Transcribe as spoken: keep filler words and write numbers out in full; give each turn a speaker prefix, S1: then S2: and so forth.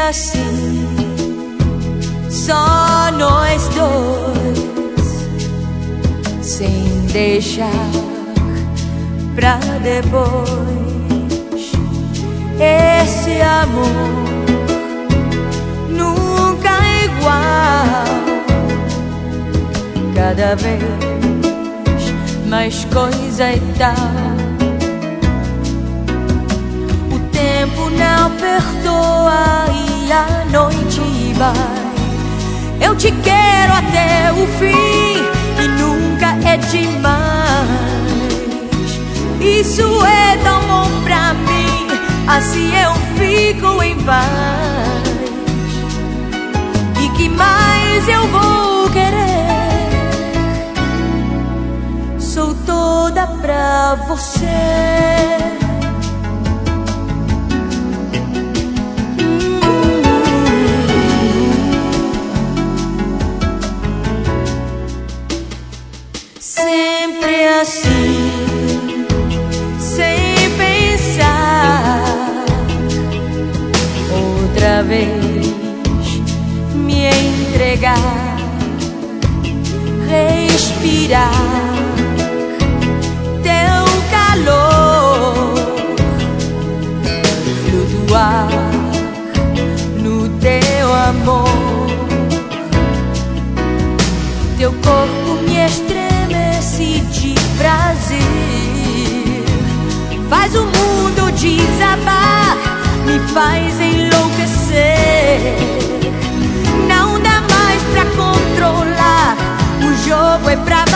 S1: assim, só nós dois, sem deixar pra depois. Esse amor nunca é igual, cada vez mais coisa e tal. O tempo não perdoa e a noite vai. Eu te quero até o fim e nunca é demais. Isso é tão bom pra mim, assim eu fico em paz. E que mais eu vou querer? Sou toda pra você. Sempre assim, sem pensar, outra vez me entregar, respirar teu calor, flutuar no teu amor. Teu corpo me estremece de prazer, faz o mundo desabar, me faz enlouquecer. Não dá mais pra controlar, o jogo é pra